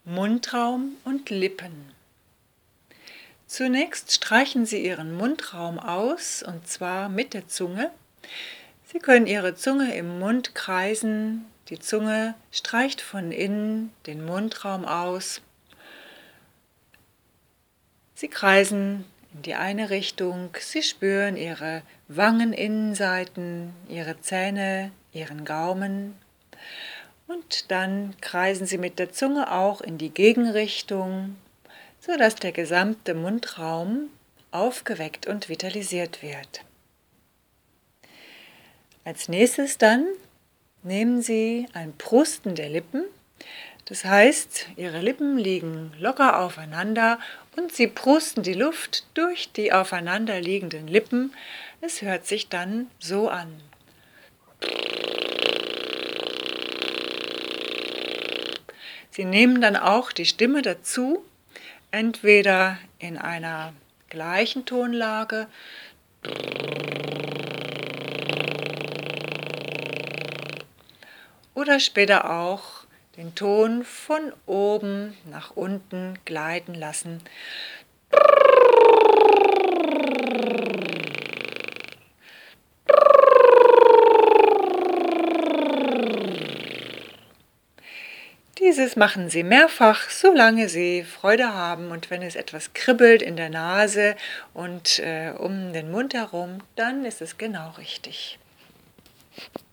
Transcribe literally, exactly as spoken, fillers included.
Mundraum und Lippen. Zunächst streichen Sie Ihren Mundraum aus, und zwar mit der Zunge. Sie können Ihre Zunge im Mund kreisen. Die Zunge streicht von innen den Mundraum aus. Sie kreisen in die eine Richtung. Sie spüren Ihre Wangeninnenseiten, Ihre Zähne, Ihren Gaumen. Und dann kreisen Sie mit der Zunge auch in die Gegenrichtung, sodass der gesamte Mundraum aufgeweckt und vitalisiert wird. Als nächstes dann nehmen Sie ein Prusten der Lippen. Das heißt, Ihre Lippen liegen locker aufeinander und Sie prusten die Luft durch die aufeinander liegenden Lippen. Es hört sich dann so an. Sie nehmen dann auch die Stimme dazu, entweder in einer gleichen Tonlage oder später auch den Ton von oben nach unten gleiten lassen. Dieses machen Sie mehrfach, solange Sie Freude haben, und wenn es etwas kribbelt in der Nase und äh, um den Mund herum, dann ist es genau richtig.